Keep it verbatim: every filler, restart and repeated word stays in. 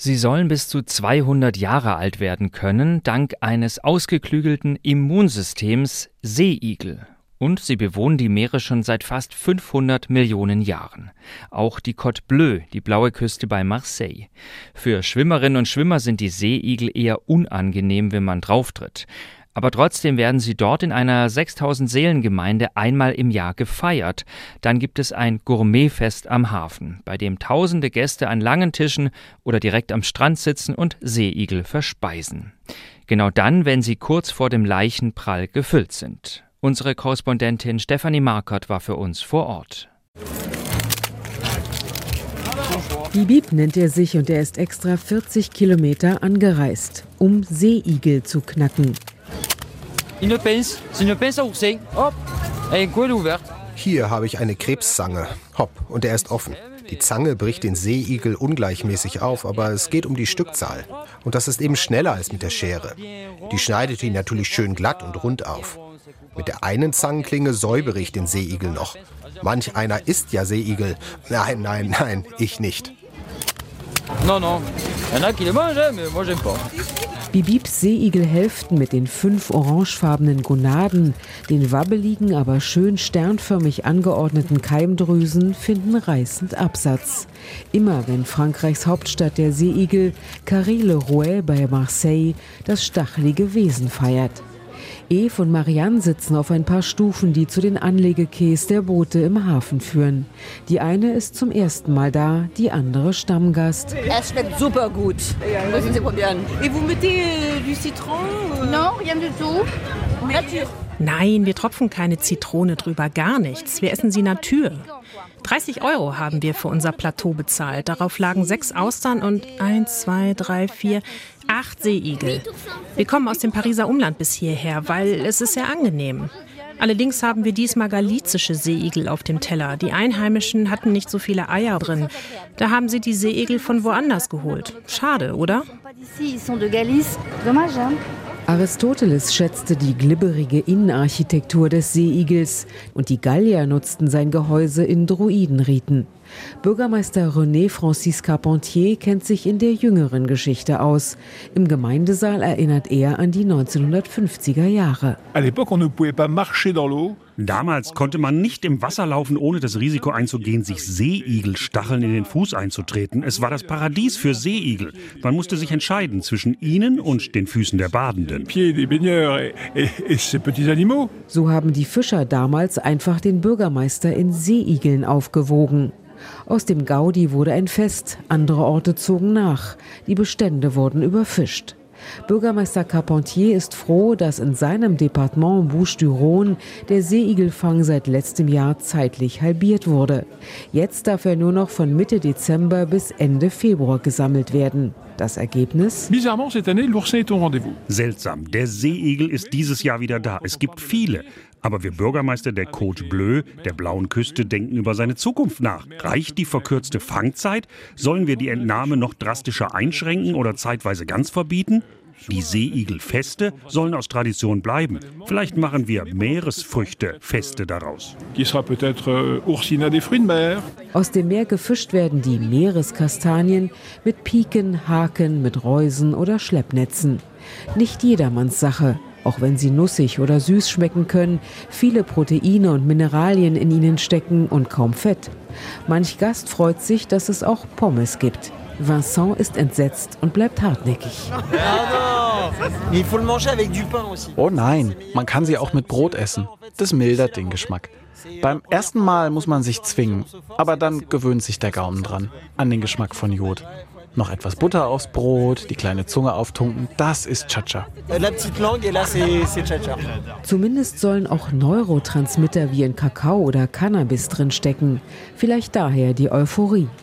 Sie sollen bis zu zweihundert Jahre alt werden können, dank eines ausgeklügelten Immunsystems Seeigel. Und sie bewohnen die Meere schon seit fast fünfhundert Millionen Jahren. Auch die Côte Bleue, die blaue Küste bei Marseille. Für Schwimmerinnen und Schwimmer sind die Seeigel eher unangenehm, wenn man drauftritt. Aber trotzdem werden sie dort in einer sechstausend-Seelen-Gemeinde einmal im Jahr gefeiert. Dann gibt es ein Gourmetfest am Hafen, bei dem tausende Gäste an langen Tischen oder direkt am Strand sitzen und Seeigel verspeisen. Genau dann, wenn sie kurz vor dem Leichenprall gefüllt sind. Unsere Korrespondentin Stefanie Markert war für uns vor Ort. Bibib nennt er sich und er ist extra vierzig Kilometer angereist, um Seeigel zu knacken. Hier habe ich eine Krebszange. Hopp, und er ist offen. Die Zange bricht den Seeigel ungleichmäßig auf, aber es geht um die Stückzahl. Und das ist eben schneller als mit der Schere. Die schneidet ihn natürlich schön glatt und rund auf. Mit der einen Zangenklinge säubere ich den Seeigel noch. Manch einer isst ja Seeigel. Nein, nein, nein, ich nicht. Bibibs Seeigelhälften mit den fünf orangefarbenen Gonaden, den wabbeligen, aber schön sternförmig angeordneten Keimdrüsen finden reißend Absatz. Immer wenn Frankreichs Hauptstadt der Seeigel, Carry-le-Rouet bei Marseille, das stachelige Wesen feiert. Eve und Marianne sitzen auf ein paar Stufen, die zu den Anlegequais der Boote im Hafen führen. Die eine ist zum ersten Mal da, die andere Stammgast. Es schmeckt super gut. Müssen Sie probieren. Et vous mettez du citron? Non, rien du tout. Nature. Nein, wir tropfen keine Zitrone drüber, gar nichts. Wir essen sie Natur. dreißig Euro haben wir für unser Plateau bezahlt. Darauf lagen sechs Austern und eins, zwei, drei, vier, acht Seeigel. Wir kommen aus dem Pariser Umland bis hierher, weil es ist sehr angenehm. Allerdings haben wir diesmal galizische Seeigel auf dem Teller. Die Einheimischen hatten nicht so viele Eier drin. Da haben sie die Seeigel von woanders geholt. Schade, oder? Aristoteles schätzte die glibberige Innenarchitektur des Seeigels und die Gallier nutzten sein Gehäuse in Druidenriten. Bürgermeister René Francis Carpentier kennt sich in der jüngeren Geschichte aus. Im Gemeindesaal erinnert er an die neunzehnhundertfünfziger Jahre. Damals konnte man nicht im Wasser laufen, ohne das Risiko einzugehen, sich Seeigelstacheln in den Fuß einzutreten. Es war das Paradies für Seeigel. Man musste sich entscheiden zwischen ihnen und den Füßen der Badenden. So haben die Fischer damals einfach den Bürgermeister in Seeigeln aufgewogen. Aus dem Gaudi wurde ein Fest, andere Orte zogen nach. Die Bestände wurden überfischt. Bürgermeister Carpentier ist froh, dass in seinem Departement Bouches-du-Rhône der Seeigelfang seit letztem Jahr zeitlich halbiert wurde. Jetzt darf er nur noch von Mitte Dezember bis Ende Februar gesammelt werden. Das Ergebnis? Seltsam, der Seeigel ist dieses Jahr wieder da. Es gibt viele. Aber wir Bürgermeister der Côte Bleue, der blauen Küste, denken über seine Zukunft nach. Reicht die verkürzte Fangzeit? Sollen wir die Entnahme noch drastischer einschränken oder zeitweise ganz verbieten? Die Seeigelfeste sollen aus Tradition bleiben. Vielleicht machen wir Meeresfrüchte-Feste daraus. Aus dem Meer gefischt werden die Meereskastanien mit Piken, Haken, mit Reusen oder Schleppnetzen. Nicht jedermanns Sache. Auch wenn sie nussig oder süß schmecken können, viele Proteine und Mineralien in ihnen stecken und kaum Fett. Manch Gast freut sich, dass es auch Pommes gibt. Vincent ist entsetzt und bleibt hartnäckig. Oh nein, man kann sie auch mit Brot essen. Das mildert den Geschmack. Beim ersten Mal muss man sich zwingen, aber dann gewöhnt sich der Gaumen dran, an den Geschmack von Jod. Noch etwas Butter aufs Brot, die kleine Zunge auftunken, das ist Cha-Cha. Zumindest sollen auch Neurotransmitter wie in Kakao oder Cannabis drin stecken. Vielleicht daher die Euphorie.